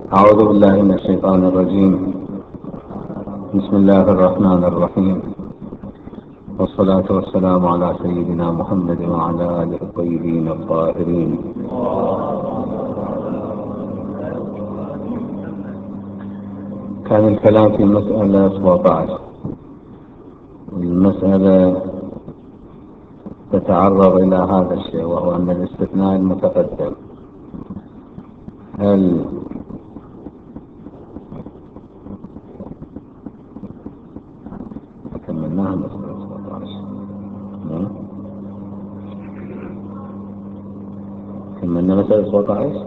أعوذ بالله من الشيطان الرجيم. بسم الله الرحمن الرحيم، والصلاة والسلام على سيدنا محمد وعلى آله الطيبين الطاهرين. كان الكلام في مسألة 17. المسألة تتعرض إلى هذا الشيء، وهو أن الاستثناء المتقدم هل كملناها مسألة 17؟ كملنا مسألة 17.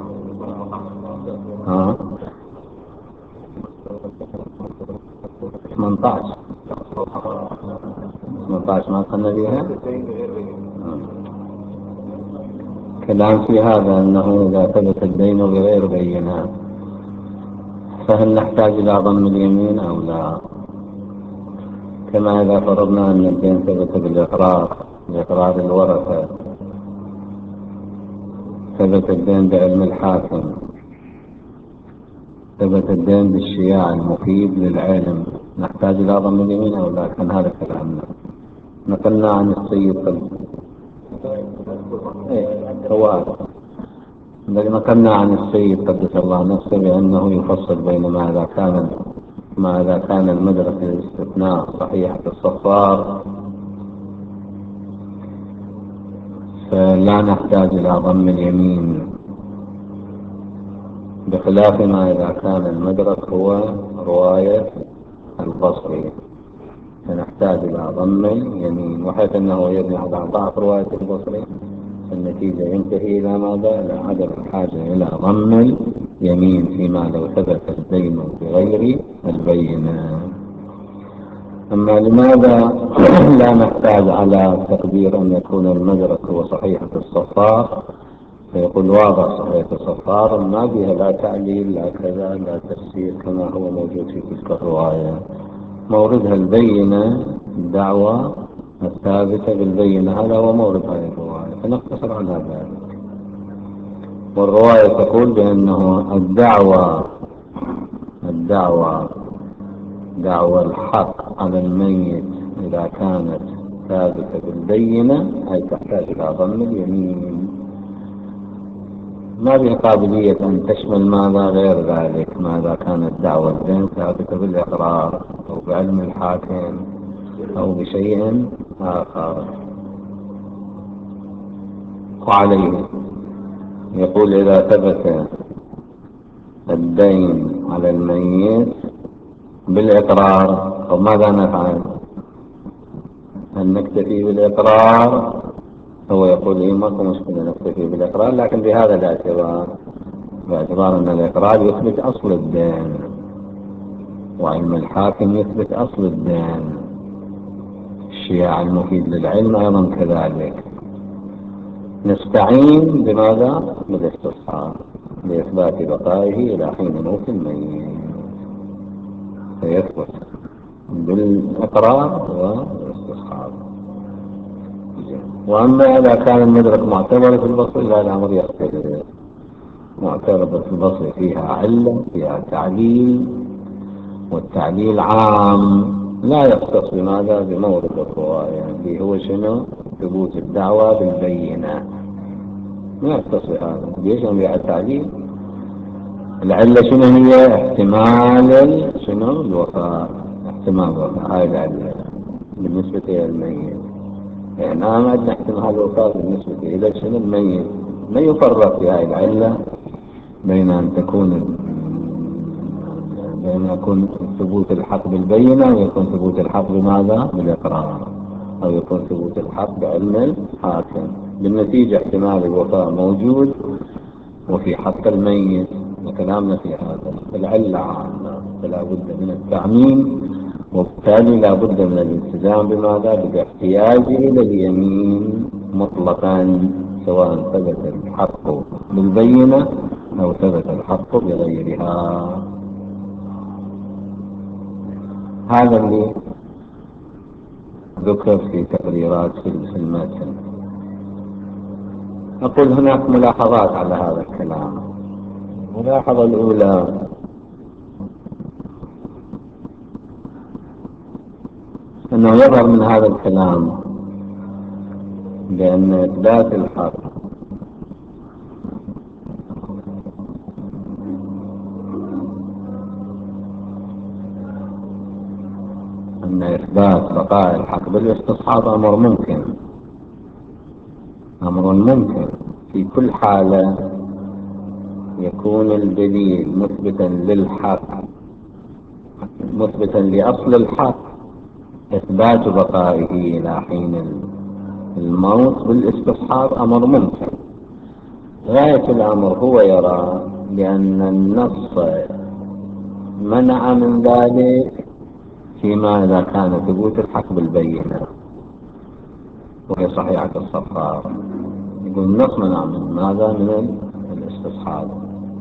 18 ما قلنا بها. كلام في هذا أنه إذا ثبت الدين بغير بينة فهل نحتاج إلى ضم اليمين أو لا؟ كما إذا فرضنا أن الدين ثبت بإقرار الورثة، ثبت الدين بعلم الحاكم، ثبت الدين بالشياع المفيد للعلم، نحتاج إلى ضم اليمين أو لا؟ كان هذا كلامنا. نقلنا عن السيد نقلنا عن السيد قدس الله نفسه بأنه يفصل بين ما إذا كان المدرك الاستثناء صحيحة الصفار فلا نحتاج إلى ضم اليمين، بخلاف ما إذا كان المدرك هو رواية البصري فنحتاج إلى ضم اليمين، وحيث أنه يبني على ضعف رواية البصري النتيجة ينتهي إلى ماذا؟ إلى عدم الحاجة إلى ضم اليمين فيما لو ثبت الدين بغير البينة. أما لماذا لا نحتاج على تقدير أن يكون المدرك هو صحيحة الصفار؟ فيقول واضح صحيحة الصفار ما بها لا تعليل لا كذا لا تفسير كما هو موجود في تلك الرواية، موردها البينة، الدعوة الثابتة بالبينة، هذا هو مورد هذه الرواية، فنقتصر على ذلك. والرواية تقول بأنه دعوى الحق على الميت إذا كانت ثابتة بالبينة أي تحتاج إلى ضم اليمين، ما بها قابلية أن تشمل ماذا غير ذلك، ماذا كانت دعوى الدين ثابتة بالإقرار أو بعلم الحاكم أو بشيء آخر. وعليه يقول إذا ثبت الدين على الميت بالإقرار، طب ماذا نفعل؟ هل نكتفي بالإقرار؟ هو يقول إيه ماكو مشكلة نكتفي بالإقرار، لكن بهذا باعتبار أن الإقرار يثبت أصل الدين وعلم الحاكم يثبت أصل الدين، الشياع المفيد للعلم أيضا كذلك. نستعين بماذا؟ بالاستصحاب لإثبات بقائه إلى حين موت الميت، فيثبت بالإقرار والاستصحاب. وأما إذا كان المدرك معتبر في البصر لا، الأمر يختلف. معتبر في البصر فيها علة، فيها تعليل، والتعليل عام لا يختص بماذا؟ بمورد الرواية اللي هو شنو؟ ثبوت الدعوة بالبينة، ما يختص بهذا. ليش؟ بها التعليل. العلة شنو هي؟ احتمال الوفاة، احتمال الوفاة، هاي العلة بالنسبة إلى الميت. يعني ما عندنا احتمال الوفاة بالنسبة إلى شنو؟ الميت. ما يفرق في هاي العلة بين أن يكون ثبوت الحق بالبينة ويكون ثبوت الحق بماذا؟ بالإقرار، أو يكون ثبوت الحق بعلم الحاكم. بالنتيجة احتمال الوفاة موجود وفي حق الميت، وكلامنا في هذا العلة عامة، فلا بد من التعميم، وبالتالي لا بد من الالتزام بماذا؟ بالاحتياج إلى اليمين مطلقا، سواء ثبت الحق بالبينة أو ثبت الحق بغيرها. هذا اللي ذكر في تقريرات في المتن. أقول هناك ملاحظات على هذا الكلام. الملاحظة الأولى أنه يظهر من هذا الكلام بأن إثبات الحق أن إثبات بقاء الحق بالاستصحاب أمر ممكن، أمر ممكن في كل حالة يكون الدليل مثبتا للحق، مثبتا لأصل الحق، إثبات بقائه إلى حين الموت بالاستصحاب أمر ممكن. غاية الأمر هو يرى بأن النص منع من ذلك فيما إذا كان ثبوت الحق بالبينة وهي صحيحة الصفار. يقول النص منع من ماذا؟ من الاستصحاب،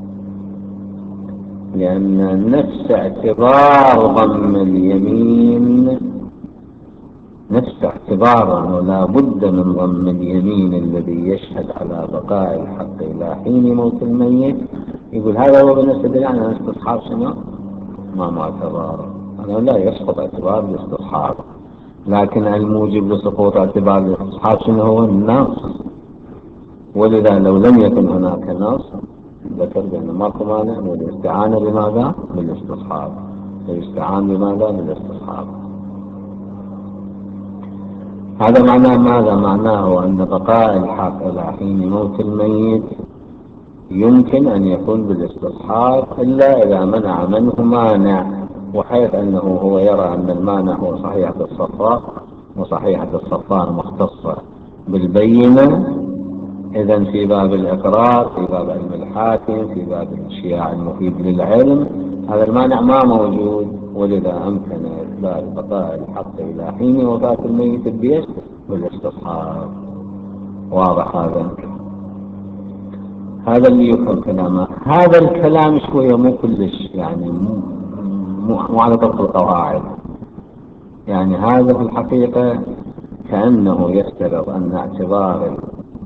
لأن نفس اعتبار ضم اليمين، نفس اعتبار أنه لا بد من ضم اليمين الذي يشهد على بقاء الحق إلى حين موت الميت، يقول هذا هو بالنسبة لي أنا استصحاب شنو؟ ما معتبر، أنا لا يسقط اعتبار الاستصحاب، لكن الموجب لسقوط اعتبار الاستصحاب شنو هو؟ النص. ولذا لو لم يكن هناك نص ذكر بأن ماكو مانع من الاستعانة بماذا؟ بالاستصحاب. الاستعانة بماذا؟ بالاستصحاب. هذا معناه ماذا؟ معناه أن بقاء الحق إلى حين موت الميت يمكن أن يكون بالاستصحاب إلا إذا منع منه مانع، وحيث أنه هو يرى أن المانع هو صحيحة الصفار، وصحيحة الصفار مختصة بالبينة. إذن في باب الإقرار، في باب علم الحاكم، في باب الشياع المفيد للعلم، هذا المانع ما موجود، ولذا أمكن إثبات بقاء الحق إلى حين وفاة الميت بيش بالاستصحاب. واضح هذا؟ هذا اللي يفهم كلامه. هذا الكلام شوية مو كلش يعني مو على طرق القواعد، يعني هذا في الحقيقة كأنه يفترض أن اعتبار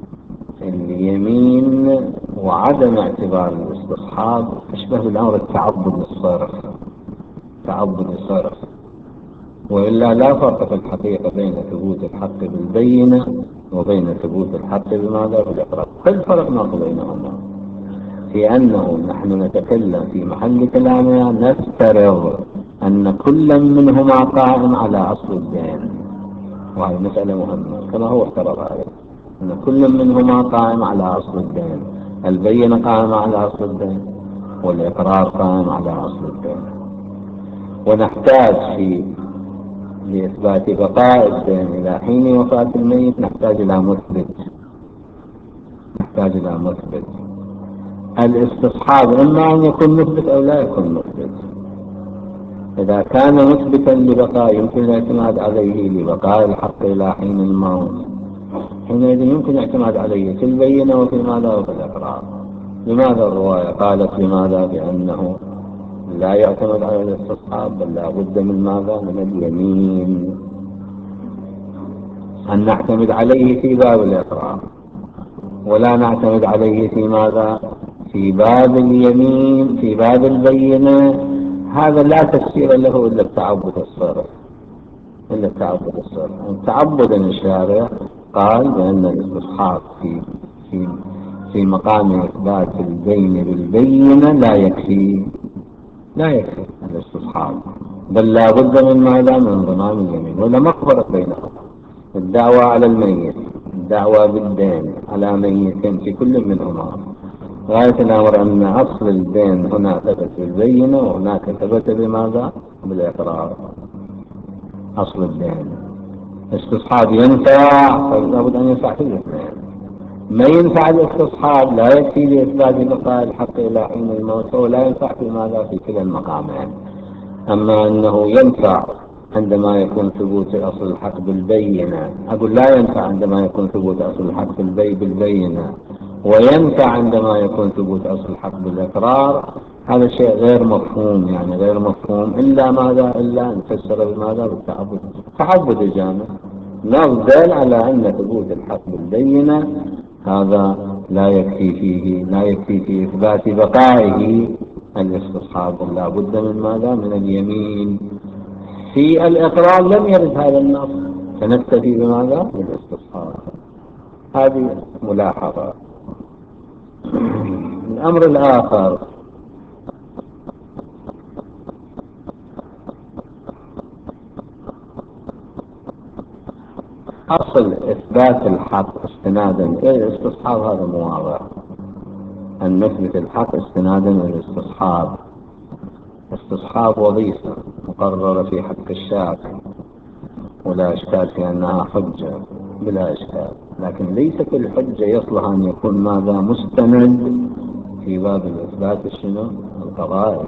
اليمين وعدم اعتبار الاستصحاب أشبه بالأمر التعبد الصرف، تعبد الصرف، وإلا لا فرق في الحقيقة بين ثبوت الحق بالبينة وبين ثبوت الحق بماذا؟ بالإقرار. كل فرق ما بينهما في أنه نحن نتكلم في محل كلامنا نفترض أن كل منهما قائم على أصل الدين، وهذه مسألة مهمة كما هو افترض عليه، أن كل منهما قائم على أصل الدين، البينة قائمة على أصل الدين والإقرار قائم على أصل الدين. ونحتاج في لإثبات بقاء الدين إلى حين وفاة الميت نحتاج إلى مثبت، نحتاج إلى مثبت. الاستصحاب إما أن يكون مثبت أو لا يكون مثبت. إذا كان مثبتا لبقاء يمكن الاعتماد عليه لبقاء الحق إلى حين الموت، حينئذ يمكن الاعتماد عليه في البينة وفي ماذا؟ وفي الإقرار. لماذا الرواية قالت لماذا؟ بأنه لا يعتمد على الاستصحاب بل لا بد من ماذا؟ من اليمين، أن نعتمد عليه في باب الإقرار ولا نعتمد عليه في ماذا؟ في باب اليمين، في باب البينة. هذا لا تفسير له إلا التعبد الصرف، إلا التعبد الصرف. تعبد الشارع قال بأن الاستصحاب في في مقام إثبات البين بالبينة لا يكفي، لا يكفي الاستصحاب، بل لا بد من ماذا؟ من ضمان اليمين، ولا مقبرة بينهم. الدعوة على الميت، الدعوة بالدين على ميت في كل منهما. غاية الأمر أن أصل الدين هنا ثبت بالبينة وهناك ثبت بماذا؟ بالإقرار. أصل الدين استصحاب ينفع فلا بد أن ينفع في الاثنين. ما ينفع الاستصحاب لا يكفي لإثبات بقاء الحق إلى حين الموت، ولا ينفع في ماذا؟ في كلا المقامين. أما أنه ينفع عندما يكون ثبوت أصل الحق بالبينة، أقول لا ينفع عندما يكون ثبوت أصل الحق بالبينة، وينفع عندما يكون ثبوت أصل الحق بالإقرار. هذا شيء غير مفهوم، يعني غير مفهوم إلا ماذا؟ إلا أن تفسر بماذا؟ بالتعبد، تعبد الجامع نفضل على أن ثبوت الحق بالبينة هذا لا يكفي في إثبات بقائه الاستصحاب، لا بد من ماذا؟ من اليمين. في الإقرار لم يرد هذا النص، فنكتفي بماذا؟ بالاستصحاب. هذه ملاحظة. الأمر الآخر، أصل إثبات الحق استنادا إلى الاستصحاب هذا مو واضح. أن نثبت الحق استنادا إلى الاستصحاب. استصحاب وظيفة مقررة في حق الشافعي، ولا إشكال في أنها حجة بلا إشكال، لكن ليس كل حجة يصلح أن يكون ماذا؟ مستند في باب الإثبات شنو؟ القضائي.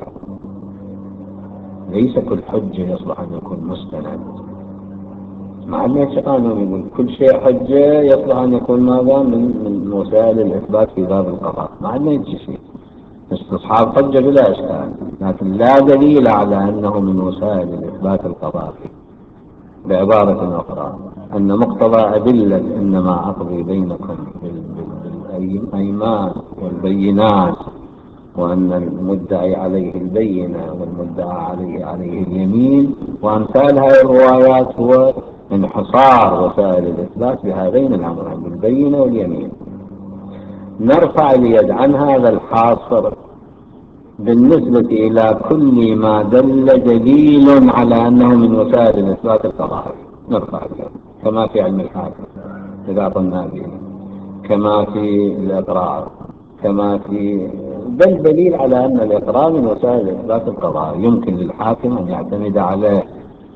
ليس كل حجة يصلح أن يكون مستند. مع أن قانون يقول كل شيء حجة يصلح أن يكون ماذا؟ من وسائل الإثبات في باب القضاء، مع أنه يجي شيء استصحاب حجة بلا إشكال، لكن لا دليل على أنه من وسائل الإثبات القضائي. بعبارة أخرى، أن مقتضى أدلة إنما أقضي بينكم بالأيمان والبينات، وأن المدعي عليه البينة والمدعى عليه اليمين وأمثال هذه الروايات، هو انحصار وسائل الإثبات بهذين الأمرين، بالبينة واليمين. نرفع اليد عن هذا الحاصر بالنسبة إلى كل ما دل دليل على أنه من وسائل الإثبات القضائي، نرفع اليد، كما في علم الحاكم إذا قلنا به، كما في الإقرار، كما في بل دليل على أن الإقرار من وسائل الإثبات القضائي يمكن للحاكم أن يعتمد عليه،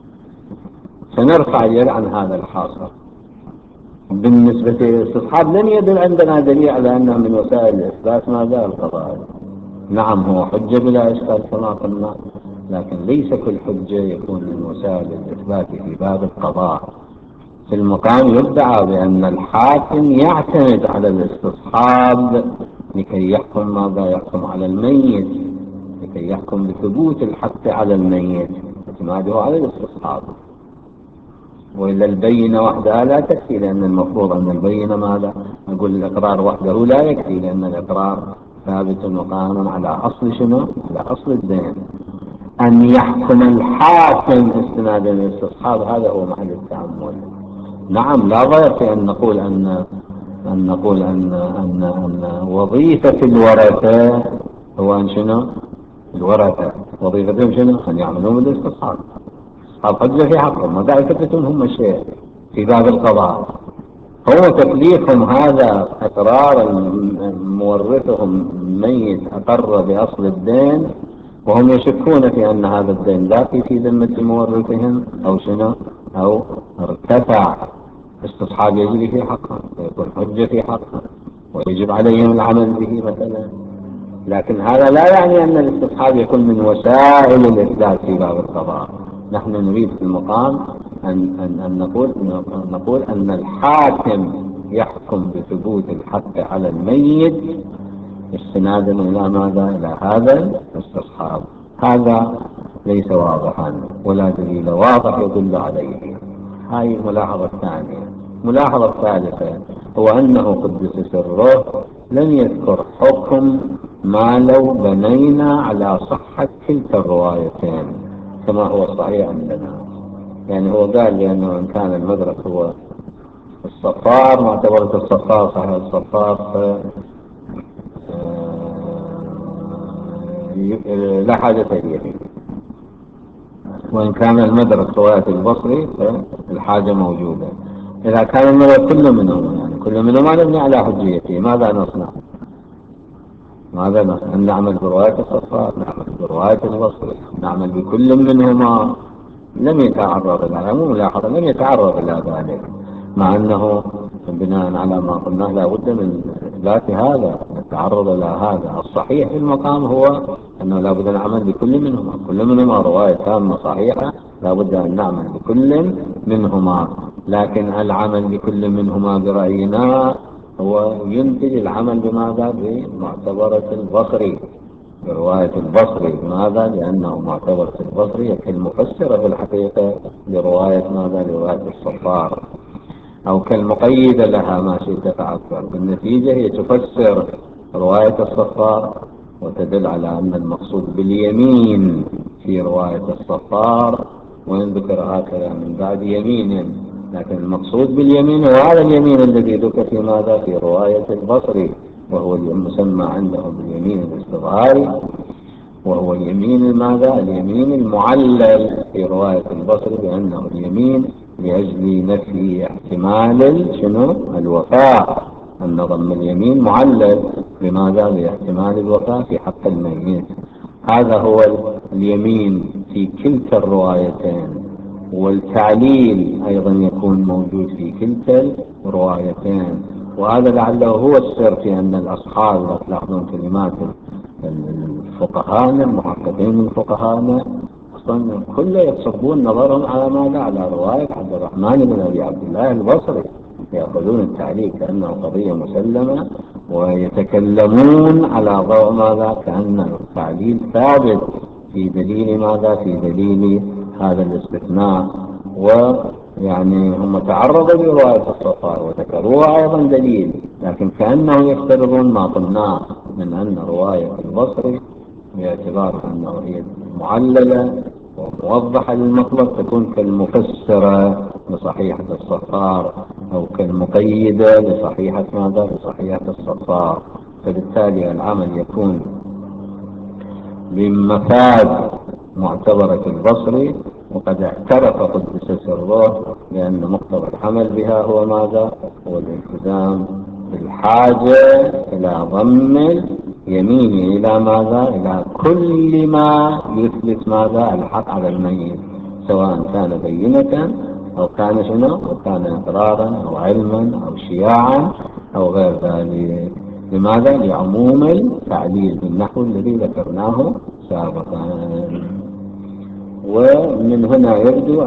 فنرفع اليد عن هذا الحاصر. بالنسبة للاستصحاب لم يدل عندنا دليل على أنه من وسائل الإثبات ماذا؟ القضائي. نعم هو حجة بلا إشكال كما قلنا، لكن ليس كل حجة يكون من وسائل الإثبات في باب القضاء. في المقام يدعى بأن الحاكم يعتمد على الاستصحاب لكي يحكم ماذا؟ يحكم على الميت، لكي يحكم بثبوت الحق على الميت، اعتماده على الاستصحاب. وإلا البينة وحدها لا تكفي، لأن المفروض أن البينة ماذا؟ نقول الإقرار وحده لا يكفي، لأن الإقرار ثابت وقائم على أصل شنو؟ على أصل الدين. أن يحكم الحاكم استنادا للاستصحاب هذا هو محل التأمل. نعم لا ضير في أن نقول أن وظيفة الورثة هو أن شنو؟ الورثة وظيفتهم شنو؟ أن يعملون بالاستصحاب. أصحاب حجة في حقهم، مدعكتهم هم شيء في باب القضاء، هو تكليفهم هذا إقرار مورثهم ميت أقر بأصل الدين، وهم يشكون في أن هذا الدين باقي في ذمة مورثهم أو شنو؟ أو ارتفع. استصحاب يجري في حقهم ويكون حجة في حقهم ويجب عليهم العمل به مثلا، لكن هذا لا يعني أن الاستصحاب يكون من وسائل الإثبات في باب القضاء. نحن نريد في المقام أن نقول أن الحاكم يحكم بثبوت الحق على الميت استنادا إلى ماذا؟ إلى هذا الاستصحاب. هذا ليس واضحا ولا دليل واضح يدل عليه. هذه الملاحظة الثانية. الملاحظة الثالثة هو أنه قدس سره لم يذكر حكم ما لو بنينا على صحة كلتا الروايتين كما هو الصحيح عندنا. يعني هو قال لأنه إن كان المدرك هو الصفار، ما اعتبرت الصفار صحيح الصفار لا حاجة إليه، وإن كان المدرك رواية البصري فالحاجة موجودة. إذا كان المدرك كل منهم، يعني كل منهم ما نبني على حجيته، ماذا نصنع؟ أن نعمل برواية الصفار، نعمل برواية البصري، نعمل بكل منهما. لم يتعرض إلى مو ملاحظة، لم يتعرض إلى ذلك، مع أنه بناء على ما قلنا لا بد من إثبات هذا، التعرض إلى هذا. الصحيح في المقام هو أنه لا بد نعمل بكل منهما، كل منهما رواية تامة صحيحة، لا بد أن نعمل بكل منهما. لكن العمل بكل منهما برأينا هو ينتج العمل بماذا؟ بمعتبرة البصري، برواية البصري. لماذا؟ لأنه معتبرة البصري كالمفسرة في الحقيقة لرواية ماذا؟ لرواية الصفار. أو كالمقيدة لها ما شئت فعبر. بالنتيجة هي تفسر رواية الصفار وتدل على أن المقصود باليمين في رواية الصفار، وإن ذكر هكذا من بعد يمين، لكن المقصود باليمين هو هذا اليمين الذي ذكر في ماذا في رواية البصري، وهو المسمى عندهم باليمين الاستظهاري، وهو اليمين ماذا اليمين المعلل في رواية البصري بأنه اليمين لأجل نفي احتمال شنو الوفاء، أن ضم اليمين معلل بماذا لاحتمال الوفاء في حق الميت. هذا هو اليمين في كلتا الروايتين، والتعليل أيضا يكون موجود في كلتا الروايتين. وهذا لعله هو السر في أن الأصحاب تلاحظون كلمات الفقهاء المحققين من فقهاءنا أصلا كله يصبون نظرهم على ماذا على رواية عبد الرحمن بن أبي عبد الله البصري، يأخذون التعليل كأنه قضية مسلمة ويتكلمون على ضوء ماذا كأن التعليل ثابت في دليل ماذا في دليل هذا الاستثناء. ويعني هم تعرضوا لرواية الصفار وذكروها أيضا دليل، لكن كأنهم يفترضون ما قلناه من أن رواية البصري باعتبار أنه هي معللة وموضحة للمطلب تكون كالمفسرة لصحيحة الصفار، أو كالمقيدة لصحيحة ماذا لصحيحة الصفار. فبالتالي العمل يكون بمفاد معتبرة البصري، وقد اعترف قدس سره بأن مقتضى العمل بها هو ماذا هو الالتزام بالحاجة إلى ضم اليمين إلى ماذا إلى كل ما يثبت ماذا الحق على الميت، سواء كان بينة أو كان شنو أو كان إقرارا أو علما أو شياعا أو غير ذلك. لماذا لعموم التعليل بالنحو الذي ذكرناه سابقا. ومن هنا يبدو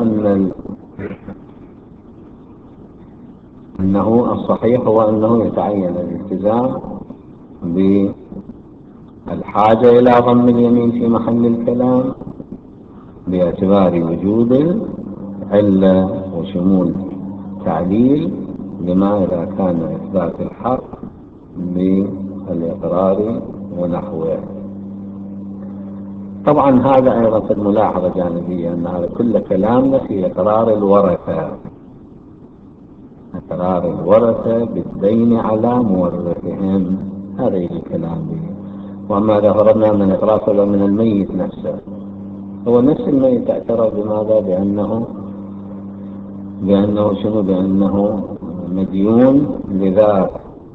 أنه الصحيح هو أنه يتعين الالتزام بالحاجة إلى ضم اليمين في محل الكلام باعتبار وجود العلة وشمول تعليل لما إذا كان إثبات الحق بالإقرار ونحوه. طبعا هذا أيضا في الملاحظة جانبية أن هذا كل كلامنا في إقرار الورثة، إقرار الورثة بالدين على مورثهم، هذا يجي كلام به. وأما إذا فرضنا من الإقرار فهو من الميت نفسه، هو نفس الميت اعترف بماذا بأنه شنو بأنه مديون لذاك،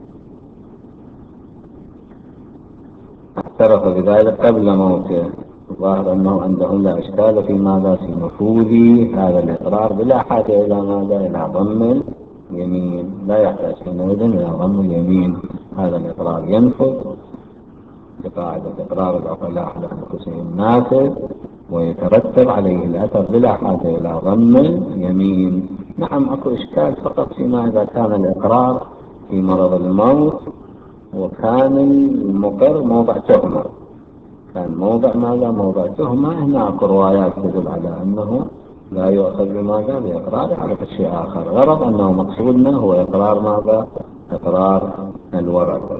اعترف بذلك قبل موته. الظاهر أنه عندهم لا إشكال في ماذا في نفوذ هذا الإقرار بلا حاجة إلى ماذا إلى ضم اليمين، لا يحتاج حينئذ إلى ضم اليمين، هذا الإقرار ينفذ بقاعدة إقرار العقلاء على أنفسهم نافذ ويترتب عليه الأثر بلا حاجة إلى ضم اليمين. نعم أكو إشكال فقط فيما إذا كان الإقرار في مرض الموت وكان المقر موضع تهمة، كان موضع ماذا موضع تهمة، هناك روايات تدل على أنه لا يؤخذ بماذا بإقرار على شيء آخر، غرض أنه مقصودنا هو إقرار ماذا إقرار الورثة.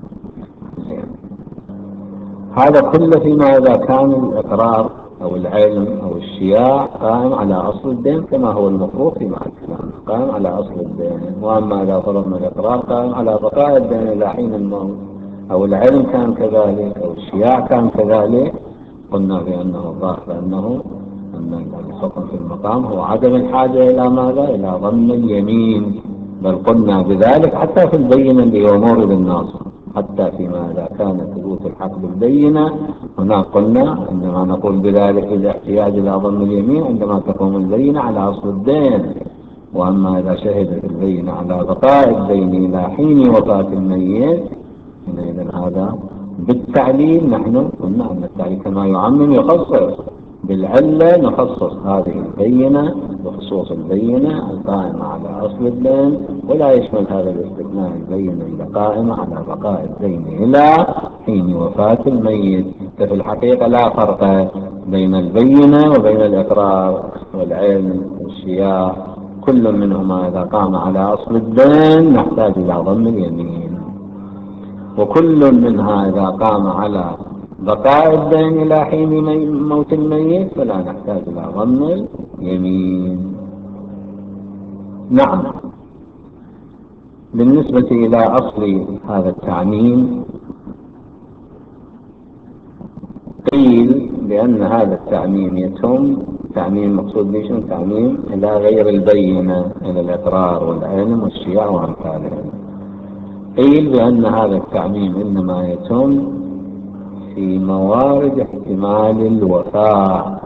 هذا كله فيما إذا كان الإقرار أو العلم أو الشياع قائم على أصل الدين كما هو المفروض في محل الكلام، قائم على أصل الدين. وأما إذا فرضنا الإقرار قائم على بقاء الدين إلى حين الموت، أو العلم كان كذلك أو الشياع كان كذلك، قلنا بأنه الظاهر أن الحكم في المقام هو عدم الحاجة إلى ماذا إلى ضم اليمين، بل قلنا بذلك حتى في البينة اللي هو مورد النص، حتى فيما إذا كان ثبوت الحق بالبينة هناك قلنا إنما نقول بذلك الاحتياج إلى ضم اليمين عندما تقوم البينة على أصل الدين. وأما إذا شهدت البينة على بقاء الدين إلى حين وفاة الميت حينئذ هذا بالتعليل نحن قلنا أن التعليل كما يعمم يخصص، بالعلة نخصص هذه البينة بخصوص البينة القائمة على أصل الدين، ولا يشمل هذا الاستثناء البينة القائمة على بقاء الدين إلى حين وفاة الميت. ففي الحقيقة لا فرق بين البينة وبين الإقرار والعلم والشياع كل منهما إذا قام على أصل الدين نحتاج إلى ضم اليمين، وكل منها إذا قام على بقاء الدين إلى حين موت الميت فلا نحتاج إلى ضم اليمين. نعم. بالنسبة إلى أصل هذا التعميم قيل بأن هذا التعميم يتم تعميم مقصود به شنو؟ تعميم إلى غير البينة، إلى الإقرار والعلم والشياع وأمثالهم. قيل بأن هذا التعميم إنما يتم في موارد احتمال الوفاء،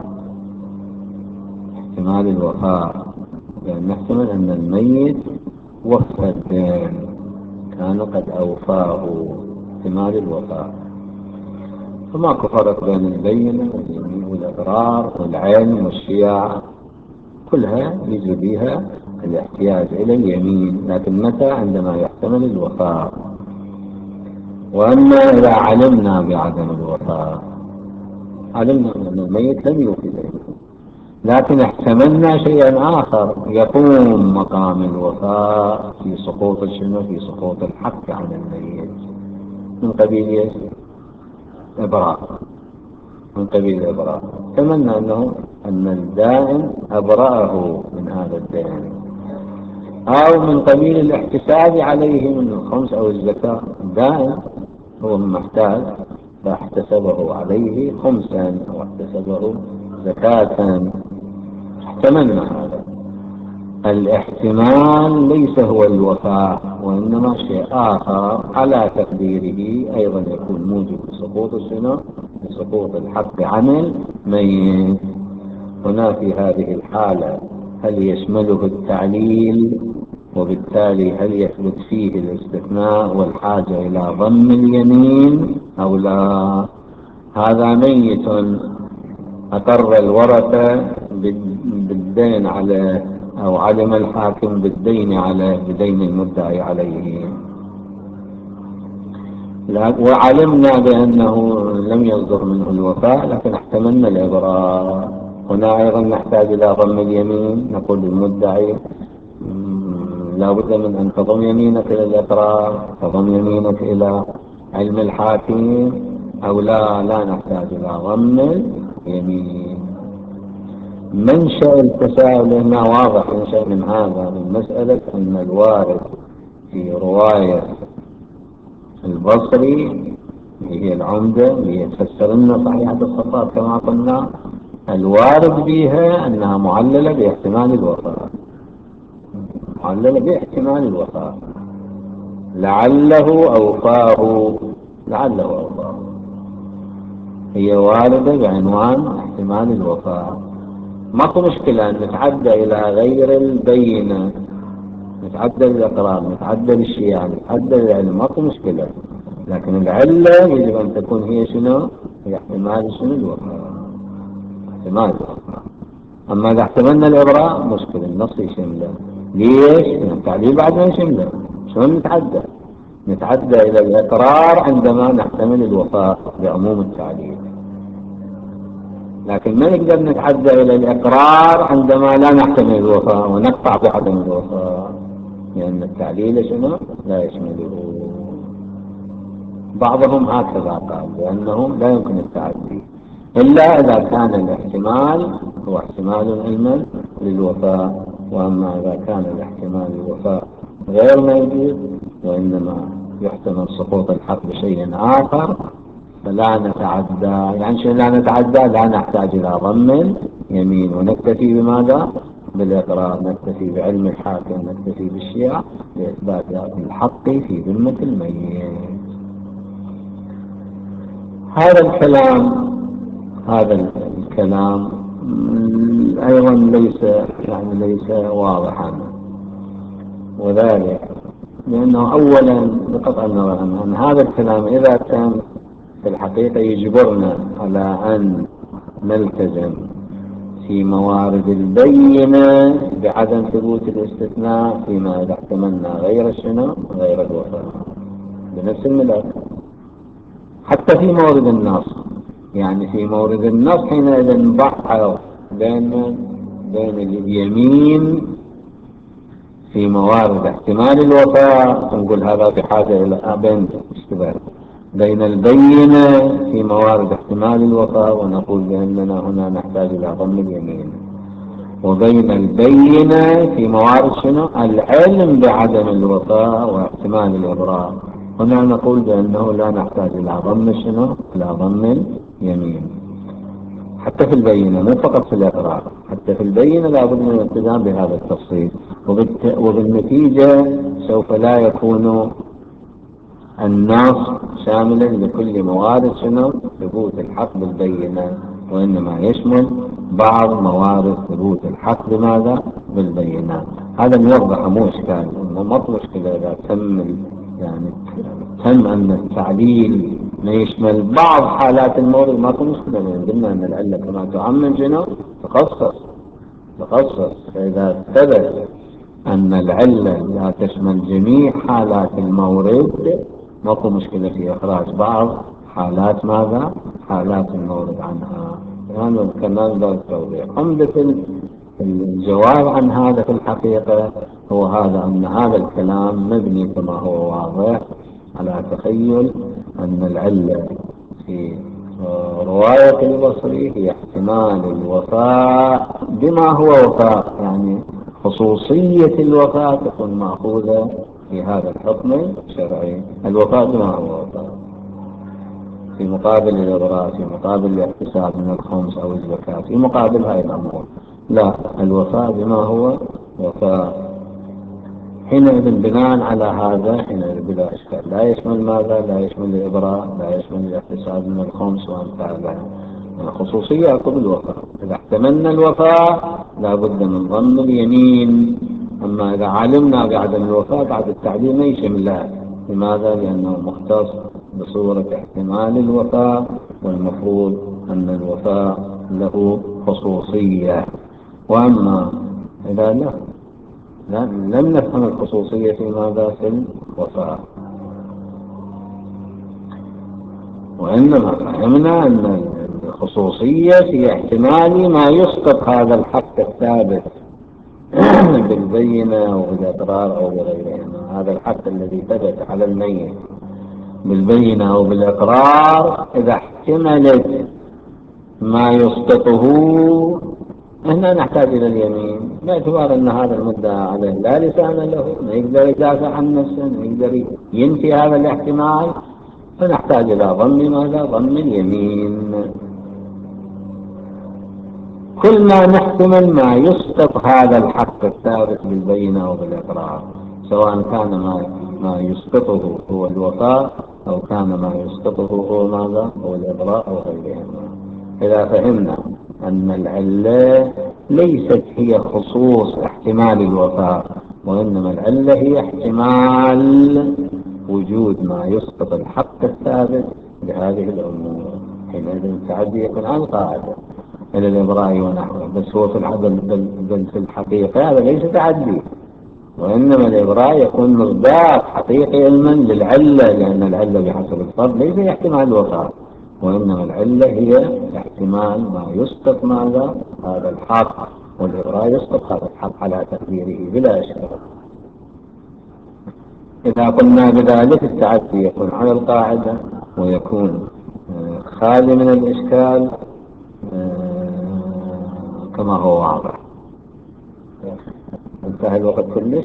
احتمال الوفاء، لأن نحتمل أن الميت وفى الدين كان قد أوفاه، احتمال الوفاء، فماكو فرق بين البينة واليمين والإقرار والعلم والشياع، كلها يجري بها الاحتياج إلى اليمين، لكن متى؟ عندما يحتمل الوفاء. وأما إذا علمنا بعدم الوفاء، علمنا أن الميت لم يوفي دينه، لكن احتملنا شيئا آخر يقوم مقام الوفاء في سقوط الشنو؟ في سقوط الحق عن الميت، من قبيل إبراء، من قبيل الإبراء. احتملنا أن الدائن أبرأه من هذا الدين، أو من قبيل الاحتساب عليه من الخمس أو الزكاة، الدائن هو محتاج فاحتسبه عليه خمسا أو احتسبه زكاة، احتملنا هذا. الاحتمال ليس هو الوفاء، وإنما شيء آخر على تقديره أيضا يكون موجب سقوط الشنو؟ سقوط الحق عن الميت. هنا في هذه الحالة هل يشمله التعليل، وبالتالي هل يثبت فيه الاستثناء والحاجة إلى ضم اليمين أو لا؟ هذا ميت أقر الورثة بالدين على، أو علم الحاكم بالدين على بدين المدعي عليه، وعلمنا بأنه لم يصدر منه الوفاء، لكن احتملنا الإبراء. هنا أيضا نحتاج إلى ضم اليمين، نقول للمدعي لا بد من أن تضم يمينك إلى الإقرار، تضم يمينك إلى علم الحاكم، أو لا نحتاج إلى ضم اليمين. منشأ التساؤل هنا واضح، منشأ من هذا من مسألة أن الوارد في رواية البصري هي العمدة اللي تفسر لنا صحيحة الصفات كما قلنا، الوارد بها أنها معللة باحتمال الوفاء، معللة باحتمال الوفاء، لعله أوفاه، لعله أوفاه، هي واردة بعنوان احتمال الوفاء. ماكو مشكلة أن نتعدى إلى غير البينة، نتعدى للإقرار، نتعدى للشيعة، نتعدى للعلم، ماكو مشكلة، لكن العلة يجب أن تكون هي شنو؟ هي احتمال شنو؟ الوفاء، احتمال الوفاء. أما إذا احتملنا الإبراء مشكلة، النص يشمله. ليش؟ التعليل بعد ما يشمله. شلون نتعدى؟ نتعدى إلى الإقرار عندما نحتمل الوفاء بعموم التعليل، لكن ما نقدر نتعدى إلى الإقرار عندما لا نحتمل الوفاء ونقطع بعدم الوفاء، لأن التعليل شنو؟ لا يشمله. بعضهم هكذا قال بأنه لا يمكن التعدي إلا إذا كان الاحتمال هو احتمال علما للوفاء، وأما إذا كان الاحتمال للوفاء غير موجود وإنما يحتمل سقوط الحق بشيء آخر فلا نتعدى. يعني شيء لا نتعدى، لا نحتاج إلى ضم يمين، ونكتفي بماذا؟ بالإقرار، نكتفي بعلم الحاكم، نكتفي بالشيعة لإثبات الحق في ذمة الميت. هذا الكلام أيضا ليس واضحا، وذلك لأنه أولا بقطع النظر أن هذا الكلام إذا كان في الحقيقة يجبرنا على أن نلتزم في موارد البينة بعدم ثبوت الاستثناء فيما إذا احتملنا غير الشنو؟ غير الوفاء بنفس الملك، حتى في مورد النص. يعني في مورد النص حينئذ نبحث بين اليمين في موارد احتمال الوفاء نقول هذا بحاجة إلى بين اشتباه بين البينة في موارد احتمال الوفاء، ونقول بأننا هنا نحتاج إلى ضم اليمين، وبين البينة في موارد شنو العلم بعدم الوفاء واحتمال الإبراء، هنا نقول بأنه لا نحتاج إلى ضم شنو إلى ضم اليمين. حتى في البينة مو فقط في الإقرار، حتى في البينة لابد من الالتزام بهذا التفصيل، وبالنتيجة سوف لا يكون النص شاملا لكل موارد شنو ثبوت الحق بالبينة، وإنما يشمل بعض موارد ثبوت الحق بماذا بالبينة. هذا موضح مو إشكال، ما مشكلة إذا تم يعني تم أن التعليل ما يشمل بعض حالات المورد، ما في مشكلة، لأن قلنا أن العلة كما تعمم شنو تخصص. فإذا ثبت أن العلة لا تشمل جميع حالات المورد ما في مشكلة في إخراج بعض حالات ماذا حالات المورد عنها. يعني كمان ذا التوضيح عمدة الجواب عن هذا في الحقيقة هو هذا، أن هذا الكلام مبني كما هو واضح على تخيل أن العلة في رواية البصري هي احتمال الوفاء بما هو وفاء، يعني خصوصية الوفاء تكون مأخوذة في هذا الحكم الشرعي، الوفاء بما هو وفاء في مقابل الإبراء، في مقابل الاحتساب من الخمس أو الزكاة، في مقابل هذه الأمور. لا، الوفاء بما هو وفاء. حينئذ بناء على هذا حينئذ بلا إشكال لا يشمل ماذا لا يشمل الإبراء، لا يشمل الاحتساب من الخمس وأمثالها، خصوصيات الوفاء. إذا احتملنا الوفاء لا بد من ضم اليمين، أما إذا علمنا بعدم الوفاء بعد التعليم ما يشملها. لماذا؟ لأنه مختص بصورة احتمال الوفاء، والمفروض أن الوفاء له خصوصية. وأما إذا لم نفهم الخصوصية في ماذا في الوفاء، وإنما فهمنا أن الخصوصية في احتمال ما يسقط هذا الحق الثابت بالبينة أو بالإقرار أو بغيرهما. هذا الحق الذي ثبت على الميت بالبينة أو بالإقرار إذا احتملت ما يسقطه هنا نحتاج إلى اليمين، باعتبار أن هذا المدعى عليه لا لسان له، ما يقدر يدافع عن نفسه، ما يقدر ينفي هذا الاحتمال، فنحتاج إلى ضم ماذا ضم اليمين. كل ما نحتمل ما يسقط هذا الحق الثابت بالبينة وبالإقرار، سواء كان ما يسقطه هو الوفاء أو كان ما يسقطه هو ماذا هو الإبراء أو غيرهما. إذا فهمنا أن العلة ليست هي خصوص احتمال الوفاء، وإنما العلة هي احتمال وجود ما يسقط الحق الثابت لهذه الأمور، حينئذ التعدي يكون عن قاعدة إلى الإبراء ونحوه. بس هو في بل في الحقيقة هذا ليس تعدي، وإنما الإبراء يكون مصداق حقيقي علما للعلة، لأن العلة بحسب الفرد ليس احتمال الوفاء، وإنما العلة هي احتمال ما يسقط ماذا هذا الحق، والإبراء يسقط هذا الحق على تقديره بلا إشكال. إذا قلنا بذلك التعدي يكون على القاعدة ويكون خالي من الإشكال كما هو واضح. انتهى الوقت كلش.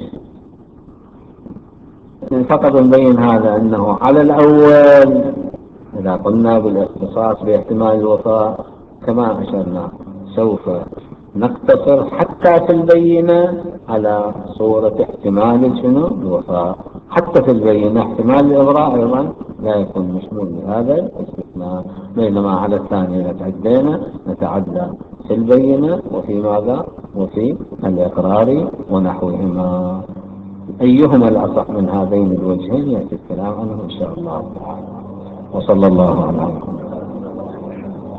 فقط نبين هذا أنه على الأول إذا قلنا بالاختصاص باحتمال الوفاء كما أشرنا سوف نقتصر حتى في البينة على صورة احتمال شنو الوفاء، حتى في البينة احتمال الإبراء أيضا لا يكون مشمول بهذا الاستثناء، بينما على الثاني نتعدينا نتعدى في البينة وفي ماذا وفي الإقرار ونحوهما. أيهما الأصح من هذين الوجهين يأتي الكلام عنه إن شاء الله تعالى. وصلى الله على محمد.